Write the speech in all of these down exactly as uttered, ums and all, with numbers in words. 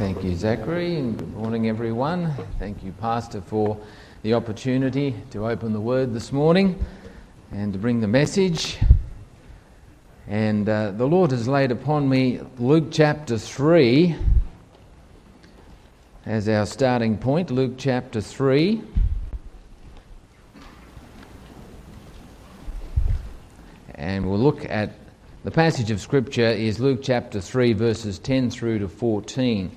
Thank you, Zachary, and good morning, everyone. Thank you, Pastor, for the opportunity to open the Word this morning and to bring the message. And uh, the Lord has laid upon me Luke chapter three as our starting point. Luke chapter three. And we'll look at the passage of Scripture is Luke chapter three, verses ten through to fourteen.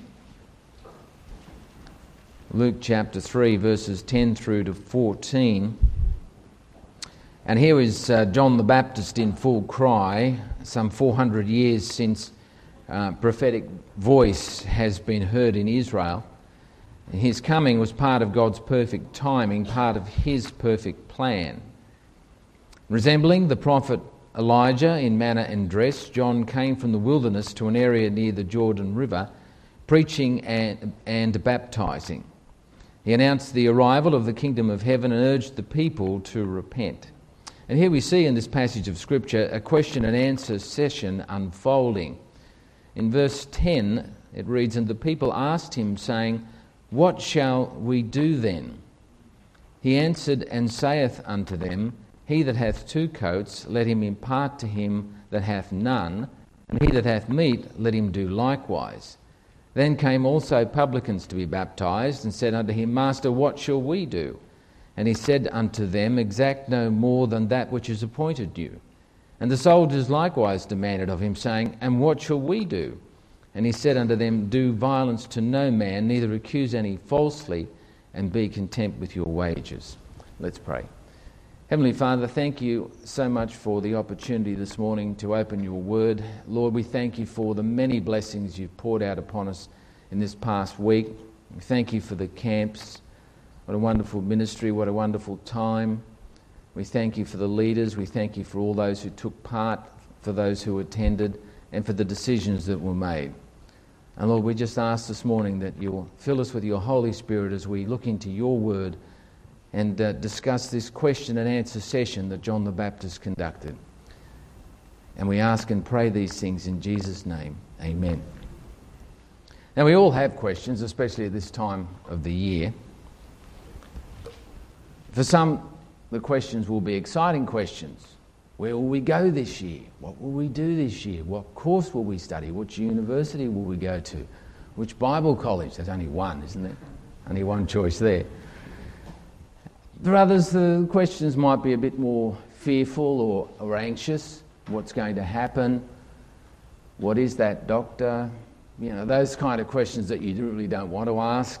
Luke chapter three, verses ten through to fourteen. And here is uh, John the Baptist in full cry, some four hundred years since uh, prophetic voice has been heard in Israel. His coming was part of God's perfect timing, part of his perfect plan. Resembling the prophet Elijah in manner and dress, John came from the wilderness to an area near the Jordan River, preaching and, and baptizing. He announced the arrival of the kingdom of heaven and urged the people to repent. And here we see in this passage of Scripture a question and answer session unfolding. In verse ten it reads, "And the people asked him, saying, What shall we do then? He answered and saith unto them, He that hath two coats, let him impart to him that hath none, and he that hath meat, let him do likewise. Then came also publicans to be baptized, and said unto him, Master, what shall we do? And he said unto them, Exact no more than that which is appointed you. And the soldiers likewise demanded of him, saying, And what shall we do? And he said unto them, Do violence to no man, neither accuse any falsely, and be content with your wages." Let's pray. Heavenly Father, thank you so much for the opportunity this morning to open your word. Lord, we thank you for the many blessings you've poured out upon us in this past week. We thank you for the camps. What a wonderful ministry, what a wonderful time. We thank you for the leaders. We thank you for all those who took part, for those who attended, and for the decisions that were made. And Lord, we just ask this morning that you'll fill us with your Holy Spirit as we look into your word and uh, discuss this question and answer session that John the Baptist conducted. And we ask and pray these things in Jesus' name. Amen. Now, we all have questions, especially at this time of the year. For some, the questions will be exciting questions. Where will we go this year? What will we do this year? What course will we study? Which university will we go to? Which Bible college? There's only one, isn't there? Only one choice there. For others, the questions might be a bit more fearful or, or anxious. What's going to happen? What is that doctor? You know, those kind of questions that you really don't want to ask.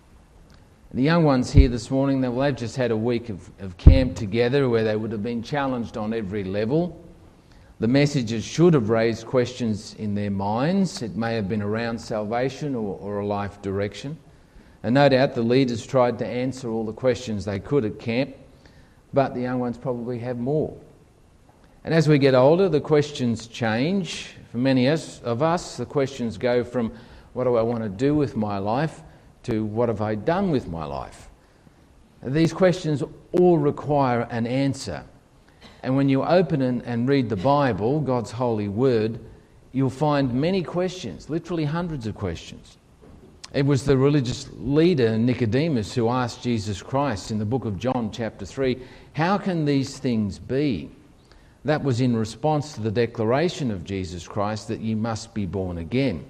The young ones here this morning, well, they've just had a week of, of camp together where they would have been challenged on every level. The messages should have raised questions in their minds. It may have been around salvation or, or a life direction. And no doubt the leaders tried to answer all the questions they could at camp, but the young ones probably have more. And as we get older, the questions change. For many of us, the questions go from, what do I want to do with my life, to what have I done with my life? These questions all require an answer. And when you open and, and read the Bible, God's holy word, you'll find many questions, literally hundreds of questions. It was the religious leader Nicodemus who asked Jesus Christ in the book of John chapter three, how can these things be? That was in response to the declaration of Jesus Christ that you must be born again.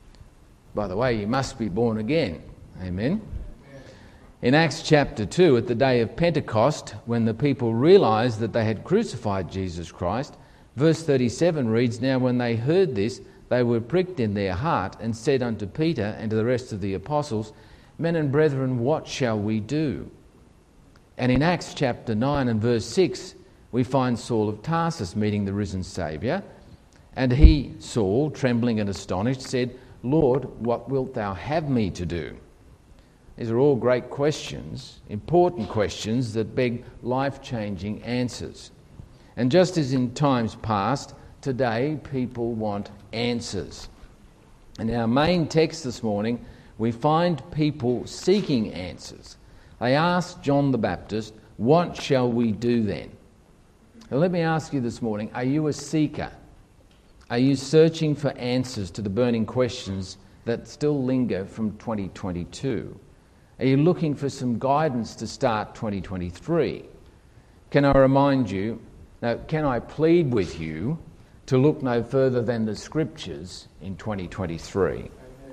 By the way, you must be born again. Amen. In Acts chapter two, at the day of Pentecost, when the people realized that they had crucified Jesus Christ, verse thirty-seven reads, Now when they heard this, they were pricked in their heart and said unto Peter and to the rest of the apostles, Men and brethren, what shall we do? And in Acts chapter nine and verse six, we find Saul of Tarsus meeting the risen Saviour. And he, Saul, trembling and astonished, said, Lord, what wilt thou have me to do? These are all great questions, important questions that beg life-changing answers. And just as in times past, today people want answers. In our main text this morning, we find people seeking answers. They asked John the Baptist, What shall we do then? Now let me ask you this morning, are you a seeker? Are you searching for answers to the burning questions that still linger from twenty twenty-two? Are you looking for some guidance to start twenty twenty-three? Can I remind you, no, can I plead with you to look no further than the Scriptures in twenty twenty-three?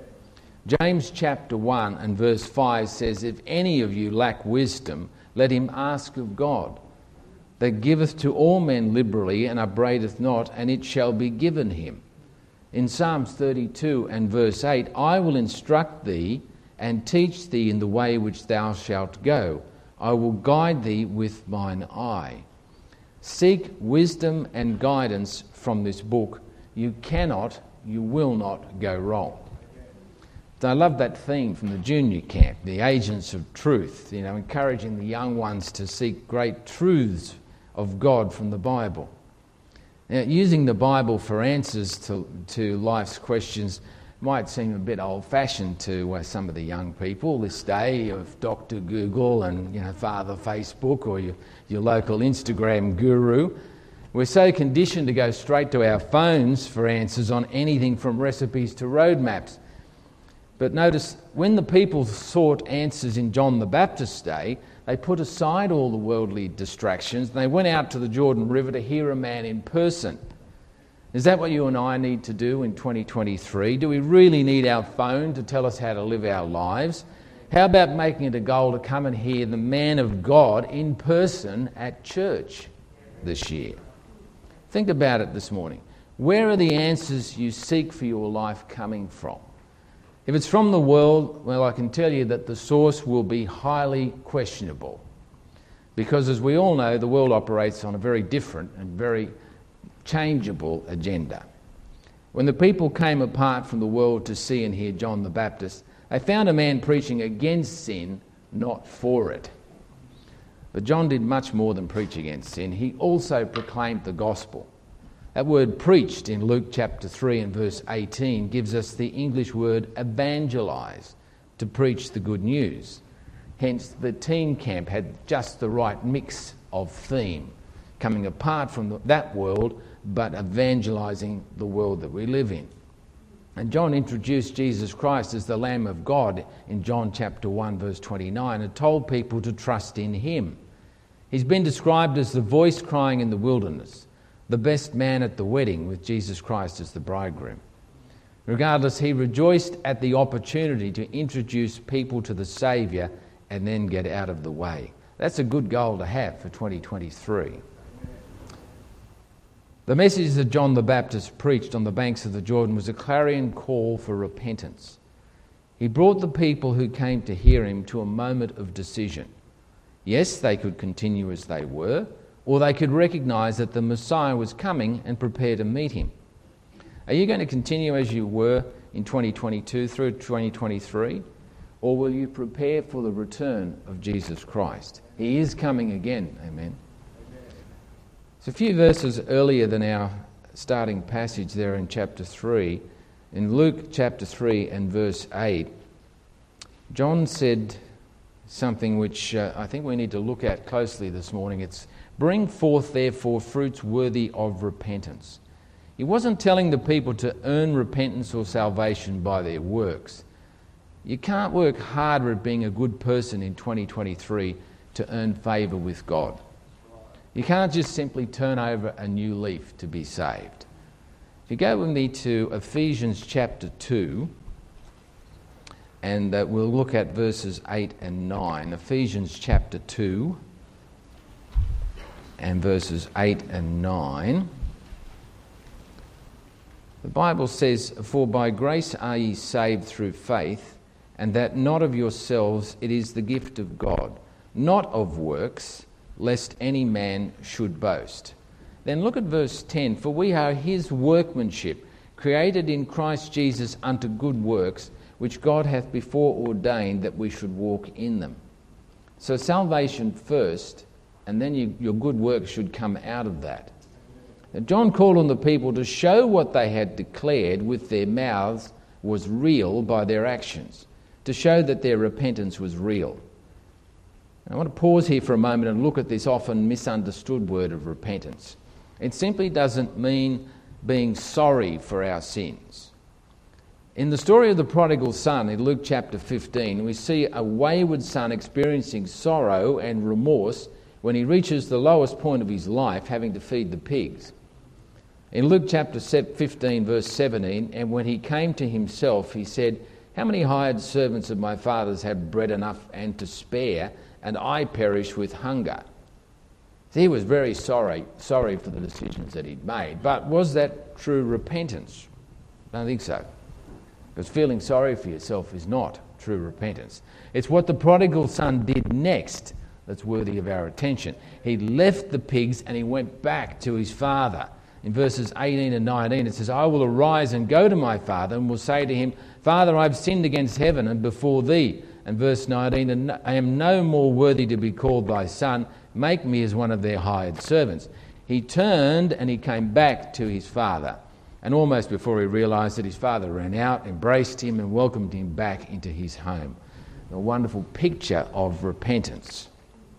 James chapter one and verse five says, "If any of you lack wisdom, let him ask of God, that giveth to all men liberally and upbraideth not, and it shall be given him." In Psalms thirty-two and verse eight, "I will instruct thee and teach thee in the way which thou shalt go. I will guide thee with mine eye." Seek wisdom and guidance from this book. You cannot, you will not go wrong. I love that theme from the junior camp, the agents of truth, you know, encouraging the young ones to seek great truths of God from the Bible. Now, using the Bible for answers to, to life's questions might seem a bit old-fashioned to uh, some of the young people this day of Doctor Google and, you know, Father Facebook or your, your local Instagram guru. We're so conditioned to go straight to our phones for answers on anything from recipes to roadmaps. But notice, when the people sought answers in John the Baptist's day, they put aside all the worldly distractions and they went out to the Jordan River to hear a man in person. Is that what you and I need to do in twenty twenty-three? Do we really need our phone to tell us how to live our lives? How about making it a goal to come and hear the man of God in person at church this year? Think about it this morning. Where are the answers you seek for your life coming from? If it's from the world, well, I can tell you that the source will be highly questionable. Because as we all know, the world operates on a very different and very changeable agenda. When the people came apart from the world to see and hear John the Baptist, they found a man preaching against sin, not for it. But John did much more than preach against sin. He also proclaimed the gospel. That word preached in Luke chapter three and verse eighteen gives us the English word evangelize, to preach the good news. Hence the teen camp had just the right mix of theme, coming apart from the, that world, but evangelizing the world that we live in. And John introduced Jesus Christ as the Lamb of God in John chapter one verse twenty-nine and told people to trust in him. He's been described as the voice crying in the wilderness, the best man at the wedding with Jesus Christ as the bridegroom. Regardless, he rejoiced at the opportunity to introduce people to the Saviour and then get out of the way. That's a good goal to have for twenty twenty-three. The message that John the Baptist preached on the banks of the Jordan was a clarion call for repentance. He brought the people who came to hear him to a moment of decision. Yes, they could continue as they were, or they could recognise that the Messiah was coming and prepare to meet him. Are you going to continue as you were in twenty twenty-two through twenty twenty-three? Or will you prepare for the return of Jesus Christ? He is coming again, amen. So a few verses earlier than our starting passage there in chapter three, in Luke chapter three and verse eight, John said something which uh, I think we need to look at closely this morning. It's, "Bring forth therefore fruits worthy of repentance." He wasn't telling the people to earn repentance or salvation by their works. You can't work harder at being a good person in twenty twenty-three to earn favour with God. You can't just simply turn over a new leaf to be saved. If you go with me to Ephesians chapter two, and uh, we'll look at verses eight and nine. Ephesians chapter two and verses eight and nine. The Bible says, "For by grace are ye saved through faith, and that not of yourselves, it is the gift of God, not of works, lest any man should boast." Then look at verse ten. "For we are his workmanship, created in Christ Jesus unto good works, which God hath before ordained that we should walk in them." So salvation first, and then you, your good works should come out of that. Now, John called on the people to show what they had declared with their mouths was real by their actions, to show that their repentance was real. And I want to pause here for a moment and look at this often misunderstood word of repentance. It simply doesn't mean being sorry for our sins. In the story of the prodigal son in Luke chapter fifteen, we see a wayward son experiencing sorrow and remorse when he reaches the lowest point of his life, having to feed the pigs. In Luke chapter fifteen, verse seventeen, and when he came to himself, he said, "How many hired servants of my father's have bread enough and to spare, and I perish with hunger?" So he was very sorry, sorry for the decisions that he'd made. But was that true repentance? I don't think so. Because feeling sorry for yourself is not true repentance. It's what the prodigal son did next that's worthy of our attention. He left the pigs and he went back to his father. In verses eighteen and nineteen, it says, "I will arise and go to my father and will say to him, 'Father, I've sinned against heaven and before thee.' And verse nineteen, 'And I am no more worthy to be called thy son. Make me as one of their hired servants.' He turned and he came back to his father. And almost before he realised it, his father ran out, embraced him and welcomed him back into his home." A wonderful picture of repentance.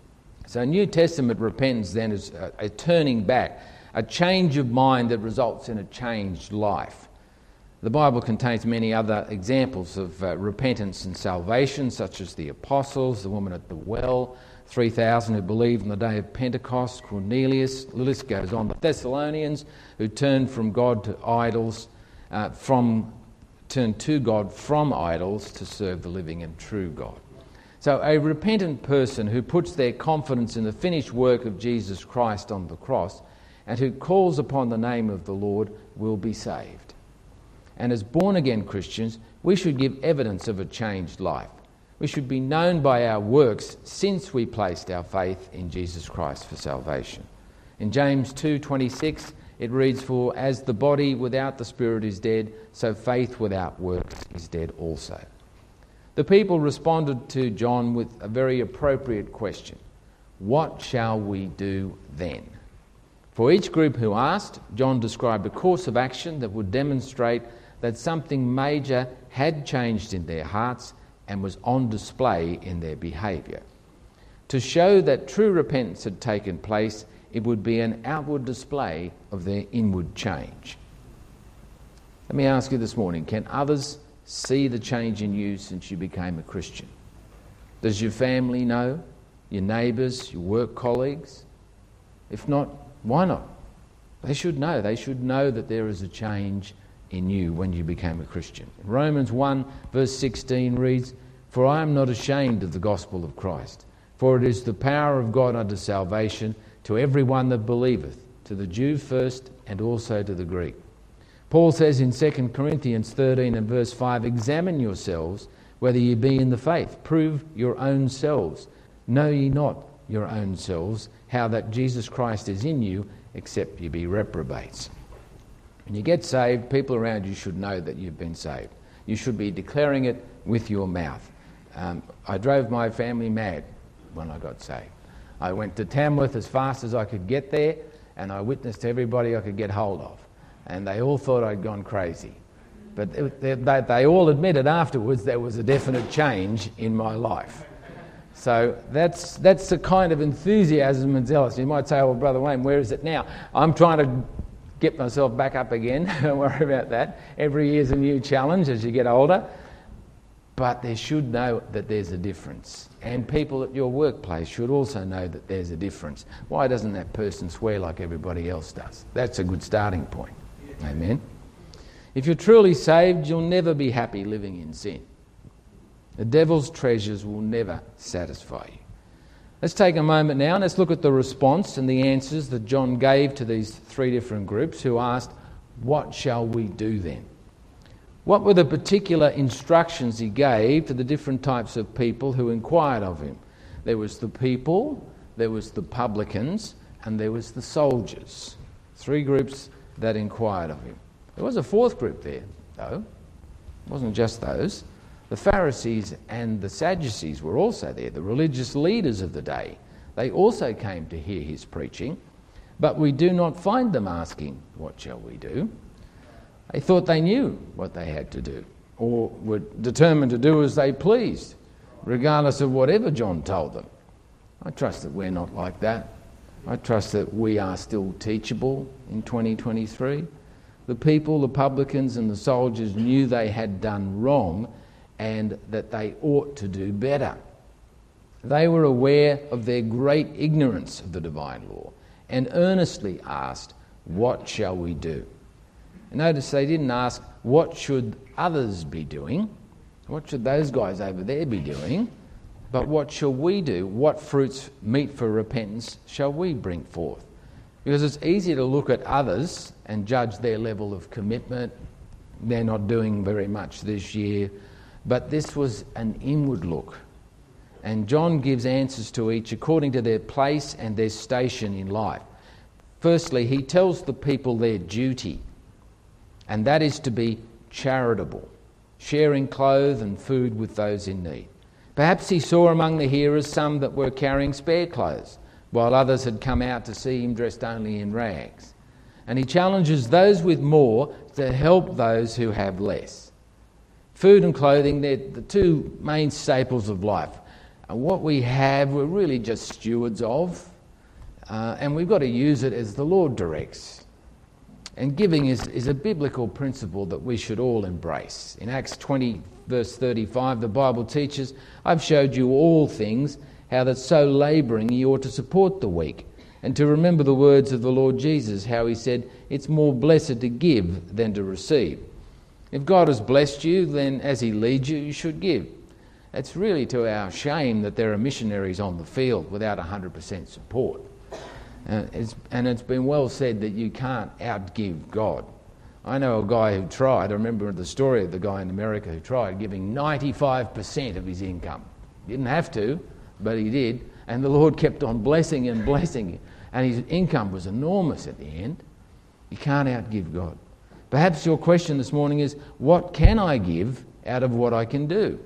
So New Testament repentance then is a, a turning back, a change of mind that results in a changed life. The Bible contains many other examples of uh, repentance and salvation, such as the apostles, the woman at the well, three thousand who believed on the day of Pentecost, Cornelius, the list goes on. The Thessalonians who turned from God to idols, uh, from turned to God from idols to serve the living and true God. So a repentant person who puts their confidence in the finished work of Jesus Christ on the cross and who calls upon the name of the Lord will be saved. And as born-again Christians, we should give evidence of a changed life. We should be known by our works since we placed our faith in Jesus Christ for salvation. In James two twenty-six, it reads, "For as the body without the spirit is dead, so faith without works is dead also." The people responded to John with a very appropriate question. What shall we do then? For each group who asked, John described a course of action that would demonstrate that something major had changed in their hearts and was on display in their behaviour. To show that true repentance had taken place, it would be an outward display of their inward change. Let me ask you this morning, can others see the change in you since you became a Christian? Does your family know? Your neighbours, your work colleagues? If not, why not? They should know. They should know that there is a change in you when you became a Christian. Romans one verse sixteen reads, "For I am not ashamed of the gospel of Christ, for it is the power of God unto salvation to every one that believeth, to the Jew first and also to the Greek." Paul says in Second Corinthians thirteen and verse five, "Examine yourselves whether ye be in the faith. Prove your own selves. Know ye not your own selves how that Jesus Christ is in you, except ye be reprobates." When you get saved, people around you should know that you've been saved. You should be declaring it with your mouth. Um, I drove my family mad when I got saved. I went to Tamworth as fast as I could get there, and I witnessed to everybody I could get hold of. And they all thought I'd gone crazy. But it, they, they, they all admitted afterwards there was a definite change in my life. So that's that's the kind of enthusiasm and zealousy. You might say, "Well, Brother Wayne, where is it now?" I'm trying to get myself back up again. Don't worry about that. Every year's a new challenge as you get older. But they should know that there's a difference. And people at your workplace should also know that there's a difference. Why doesn't that person swear like everybody else does? That's a good starting point. Amen. If you're truly saved, you'll never be happy living in sin. The devil's treasures will never satisfy you. Let's take a moment now and let's look at the response and the answers that John gave to these three different groups who asked, "What shall we do then?" What were the particular instructions he gave to the different types of people who inquired of him? There was the people, there was the publicans, and there was the soldiers. Three groups that inquired of him. There was a fourth group there, though. It wasn't just those. The Pharisees and the Sadducees were also there, the religious leaders of the day. They also came to hear his preaching, but we do not find them asking, "What shall we do?" They thought they knew what they had to do, or were determined to do as they pleased, regardless of whatever John told them. I trust that we're not like that. I trust that we are still teachable in twenty twenty-three. The people, the publicans and the soldiers knew they had done wrong and that they ought to do better. They were aware of their great ignorance of the divine law and earnestly asked, "What shall we do?" And notice they didn't ask, "What should others be doing? What should those guys over there be doing?" But what shall we do? What fruits meet for repentance shall we bring forth? Because it's easy to look at others and judge their level of commitment. They're not doing very much this year. But this was an inward look. And John gives answers to each according to their place and their station in life. Firstly, he tells the people their duty, and that is to be charitable, sharing clothes and food with those in need. Perhaps he saw among the hearers some that were carrying spare clothes, while others had come out to see him dressed only in rags. And he challenges those with more to help those who have less. Food and clothing, they're the two main staples of life. And what we have, we're really just stewards of, uh, and we've got to use it as the Lord directs. And giving is, is a biblical principle that we should all embrace. In Acts twenty, verse thirty-five, the Bible teaches, "I've showed you all things, how that so labouring ye ought to support the weak, and to remember the words of the Lord Jesus, how he said, it's more blessed to give than to receive." If God has blessed you, then as he leads you, you should give. It's really to our shame that there are missionaries on the field without one hundred percent support. Uh, it's, and it's been well said that you can't outgive God. I know a guy who tried, I remember the story of the guy in America who tried giving ninety-five percent of his income. He didn't have to, but he did. And the Lord kept on blessing and blessing him. And his income was enormous at the end. You can't outgive God. Perhaps your question this morning is, what can I give out of what I can do?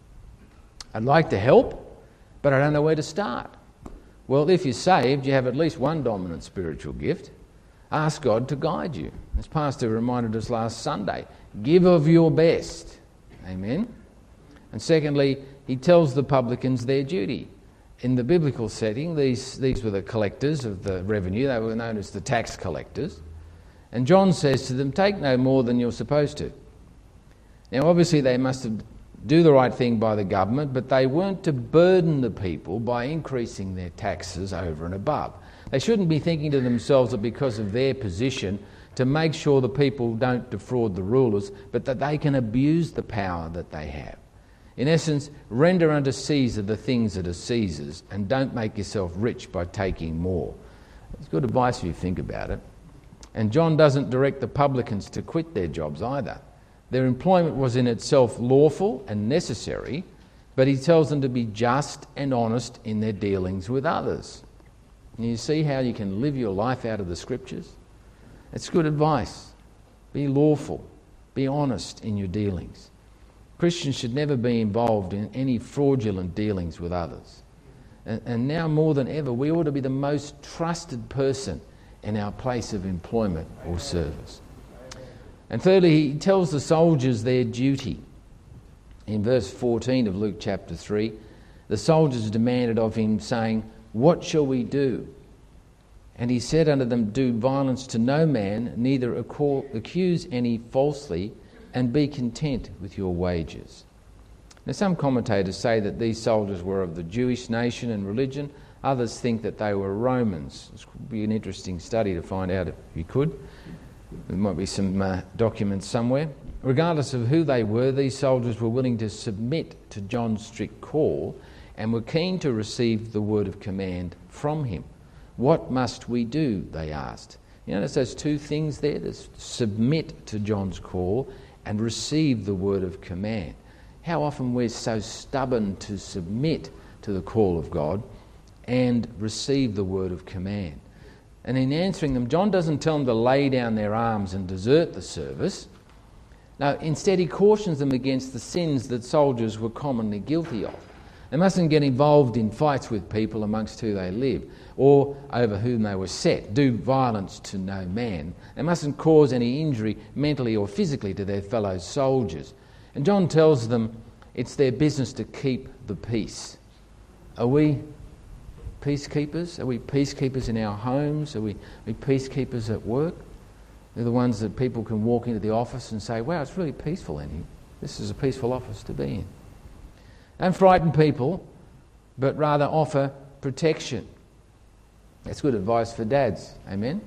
I'd like to help, but I don't know where to start. Well, if you're saved, you have at least one dominant spiritual gift. Ask God to guide you. As Pastor reminded us last Sunday, give of your best. Amen. And secondly, he tells the publicans their duty. In the biblical setting, these, these were the collectors of the revenue. They were known as the tax collectors. And John says to them, take no more than you're supposed to. Now, obviously, they must have do the right thing by the government, but they weren't to burden the people by increasing their taxes over and above. They shouldn't be thinking to themselves that because of their position to make sure the people don't defraud the rulers, but that they can abuse the power that they have. In essence, render unto Caesar the things that are Caesar's, and don't make yourself rich by taking more. It's good advice if you think about it. And John doesn't direct the publicans to quit their jobs either. Their employment was in itself lawful and necessary, but he tells them to be just and honest in their dealings with others. And you see how you can live your life out of the Scriptures? It's good advice. Be lawful. Be honest in your dealings. Christians should never be involved in any fraudulent dealings with others. And, and now more than ever, we ought to be the most trusted person in our place of employment or service. And thirdly, he tells the soldiers their duty. In verse fourteen of Luke chapter three, the soldiers demanded of him, saying, what shall we do? And he said unto them, do violence to no man, neither accuse any falsely, and be content with your wages. Now, some commentators say that these soldiers were of the Jewish nation and religion. Others think that they were Romans. This would be an interesting study to find out if you could. There might be some uh, documents somewhere. Regardless of who they were, these soldiers were willing to submit to John's strict call and were keen to receive the word of command from him. What must we do, they asked. You notice those two things there? There's submit to John's call and receive the word of command. How often we're so stubborn to submit to the call of God and receive the word of command. And in answering them, John doesn't tell them to lay down their arms and desert the service. No, instead he cautions them against the sins that soldiers were commonly guilty of. They mustn't get involved in fights with people amongst who they live or over whom they were set. Do violence to no man. They mustn't cause any injury mentally or physically to their fellow soldiers. And John tells them it's their business to keep the peace. Are we peacekeepers? Are we peacekeepers in our homes? Are we, are we peacekeepers at work? They're the ones that people can walk into the office and say, wow, it's really peaceful in here. This is a peaceful office to be in. Don't frighten people, but rather offer protection. That's good advice for dads. Amen?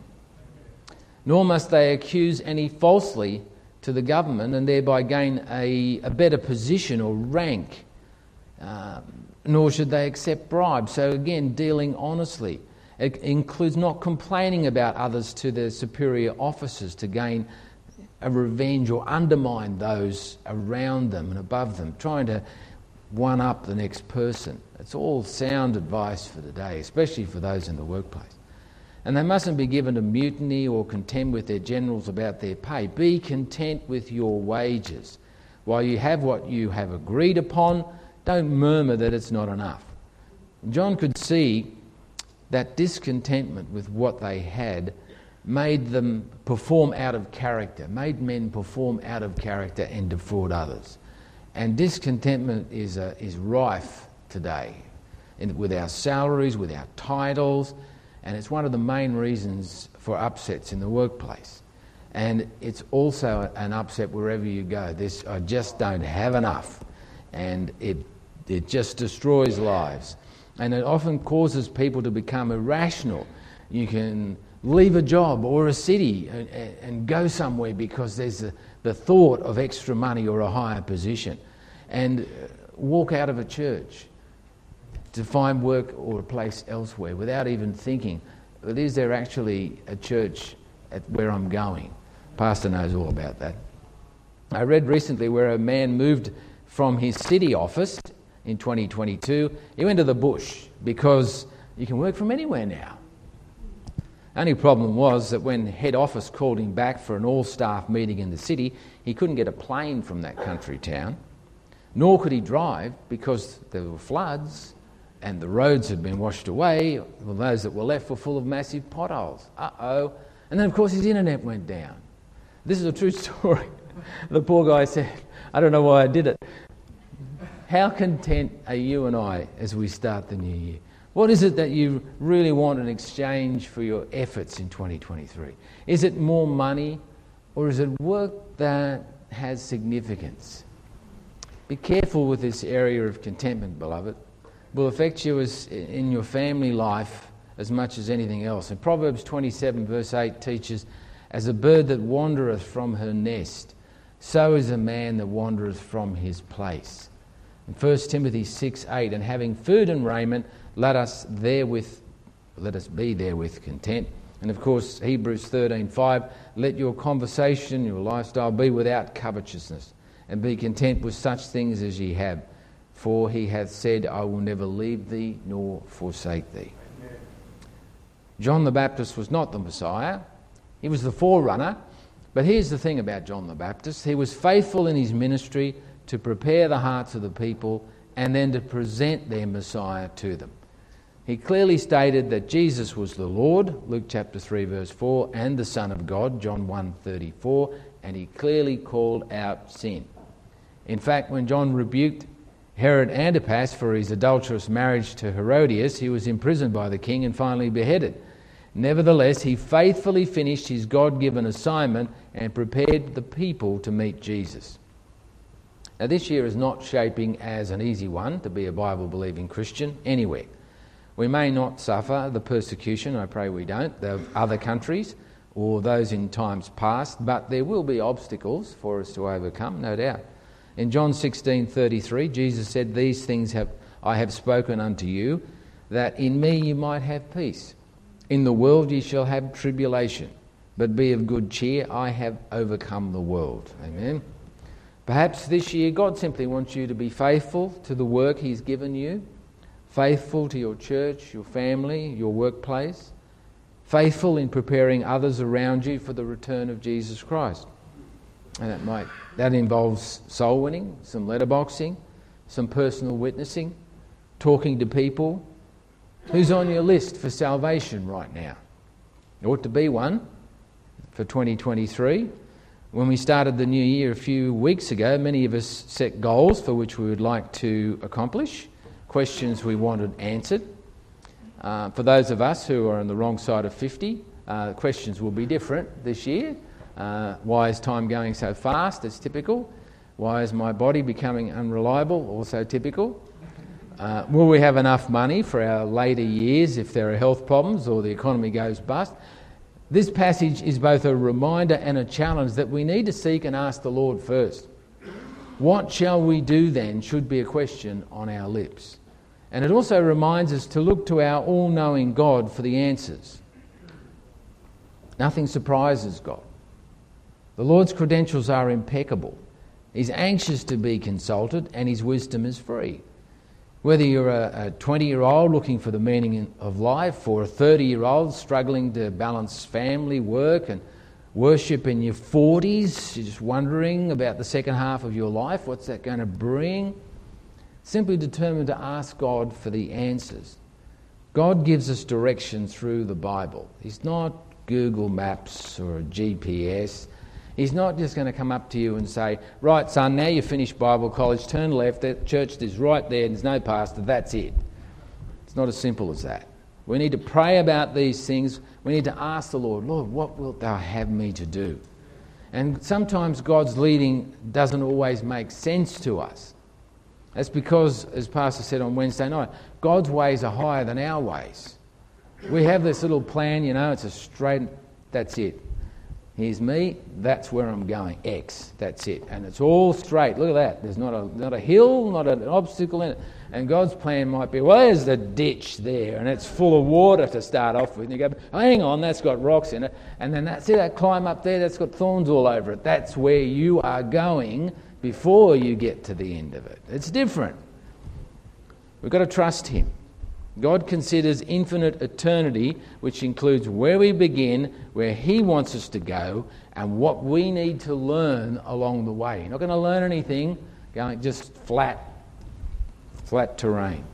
Nor must they accuse any falsely to the government and thereby gain a, a better position or rank. Um, nor should they accept bribes. So again, dealing honestly. It includes not complaining about others to their superior officers to gain a revenge or undermine those around them and above them, trying to one-up the next person. It's all sound advice for today, especially for those in the workplace. And they mustn't be given to mutiny or contend with their generals about their pay. Be content with your wages. While you have what you have agreed upon, don't murmur that it's not enough. John could see that discontentment with what they had made them perform out of character, made men perform out of character and defraud others. And discontentment is uh, is rife today in, with our salaries, with our titles, and it's one of the main reasons for upsets in the workplace. And it's also an upset wherever you go. This, I just don't have enough, and it it just destroys lives. And it often causes people to become irrational. You can leave a job or a city and, and go somewhere because there's a, the thought of extra money or a higher position, and walk out of a church to find work or a place elsewhere without even thinking, well, is there actually a church at where I'm going? Pastor knows all about that. I read recently where a man moved from his city office in twenty twenty-two, he went to the bush because you can work from anywhere now. Only problem was that when head office called him back for an all-staff meeting in the city, he couldn't get a plane from that country town, nor could he drive because there were floods and the roads had been washed away. Well, those that were left were full of massive potholes. Uh-oh. And then, of course, his internet went down. This is a true story. The poor guy said, I don't know why I did it. How content are you and I as we start the new year? What is it that you really want in exchange for your efforts in twenty twenty-three? Is it more money, or is it work that has significance? Be careful with this area of contentment, beloved. It will affect you as in your family life as much as anything else. And Proverbs twenty-seven verse eight teaches, as a bird that wandereth from her nest, so is a man that wandereth from his place. In First Timothy six eight, and having food and raiment, let us therewith, let us be therewith content. And of course, Hebrews thirteen five, let your conversation, your lifestyle be without covetousness, and be content with such things as ye have. For he hath said, I will never leave thee nor forsake thee. Amen. John the Baptist was not the Messiah. He was the forerunner. But here's the thing about John the Baptist. He was faithful in his ministry to prepare the hearts of the people and then to present their Messiah to them. He clearly stated that Jesus was the Lord, Luke chapter three verse four, and the Son of God, John one thirty-four, and he clearly called out sin. In fact, when John rebuked Herod Antipas for his adulterous marriage to Herodias, he was imprisoned by the king and finally beheaded. Nevertheless, he faithfully finished his God-given assignment and prepared the people to meet Jesus. Now, this year is not shaping as an easy one to be a Bible-believing Christian anywhere. We may not suffer the persecution, I pray we don't, of other countries or those in times past, but there will be obstacles for us to overcome, no doubt. In John sixteen thirty-three, Jesus said, these things have I have spoken unto you, that in me you might have peace. In the world ye shall have tribulation, but be of good cheer, I have overcome the world. Amen. Perhaps this year God simply wants you to be faithful to the work he's given you, faithful to your church, your family, your workplace, faithful in preparing others around you for the return of Jesus Christ. And that might that involves soul winning, some letterboxing, some personal witnessing, talking to people. Who's on your list for salvation right now? There ought to be one for twenty twenty-three. When we started the new year a few weeks ago, many of us set goals for which we would like to accomplish, questions we wanted answered. Uh, for those of us who are on the wrong side of fifty, uh, questions will be different this year. Uh, why is time going so fast? It's typical. Why is my body becoming unreliable? Also typical. Uh, will we have enough money for our later years if there are health problems or the economy goes bust? This passage is both a reminder and a challenge that we need to seek and ask the Lord first. What shall we do then should be a question on our lips. And it also reminds us to look to our all-knowing God for the answers. Nothing surprises God. The Lord's credentials are impeccable. He's anxious to be consulted and his wisdom is free. Whether you're a twenty-year-old looking for the meaning of life or a thirty-year-old struggling to balance family, work and worship in your forties, you're just wondering about the second half of your life, what's that going to bring? Simply determined to ask God for the answers. God gives us direction through the Bible. He's not Google Maps or G P S. He's not just going to come up to you and say, right, son, now you've finished Bible college, turn left, that church is right there, there's no pastor, that's it. It's not as simple as that. We need to pray about these things. We need to ask the Lord, Lord, what wilt thou have me to do? And sometimes God's leading doesn't always make sense to us. That's because, as Pastor said on Wednesday night, God's ways are higher than our ways. We have this little plan, you know, it's a straight, that's it. Here's me, that's where I'm going, X, that's it. And it's all straight, look at that. There's not a not a hill, not an obstacle in it. And God's plan might be, well, there's the ditch there, and it's full of water to start off with. And you go, hang on, that's got rocks in it. And then that's it, that climb up there, that's got thorns all over it. That's where you are going before you get to the end of it. It's different. We've got to trust him. God considers infinite eternity, which includes where we begin, where he wants us to go, and what we need to learn along the way. You're not going to learn anything going just flat, flat terrain.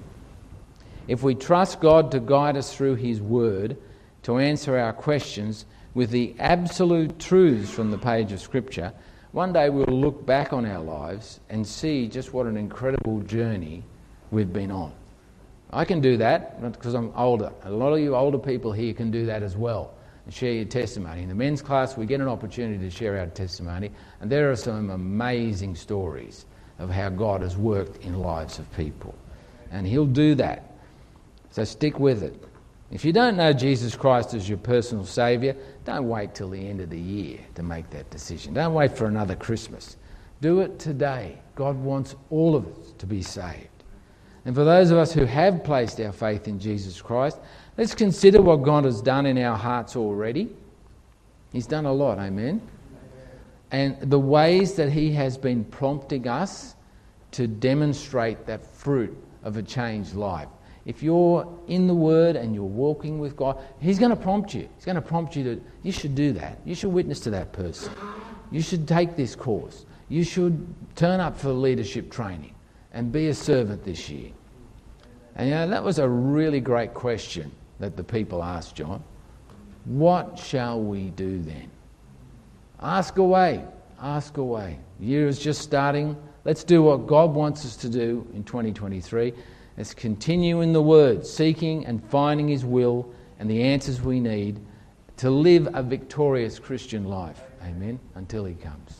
If we trust God to guide us through his word, to answer our questions with the absolute truths from the page of Scripture, one day we'll look back on our lives and see just what an incredible journey we've been on. I can do that because I'm older. A lot of you older people here can do that as well and share your testimony. In the men's class, we get an opportunity to share our testimony, and there are some amazing stories of how God has worked in lives of people. And he'll do that. So stick with it. If you don't know Jesus Christ as your personal Saviour, don't wait till the end of the year to make that decision. Don't wait for another Christmas. Do it today. God wants all of us to be saved. And for those of us who have placed our faith in Jesus Christ, let's consider what God has done in our hearts already. He's done a lot, amen? And the ways that he has been prompting us to demonstrate that fruit of a changed life. If you're in the Word and you're walking with God, he's going to prompt you. He's going to prompt you to, you should do that. You should witness to that person. You should take this course. You should turn up for leadership training and be a servant this year. And you know, that was a really great question that the people asked John. What shall we do then? Ask away. Ask away. The year is just starting. Let's do what God wants us to do in twenty twenty-three. Let's continue in the Word, seeking and finding his will and the answers we need to live a victorious Christian life. Amen. Until he comes.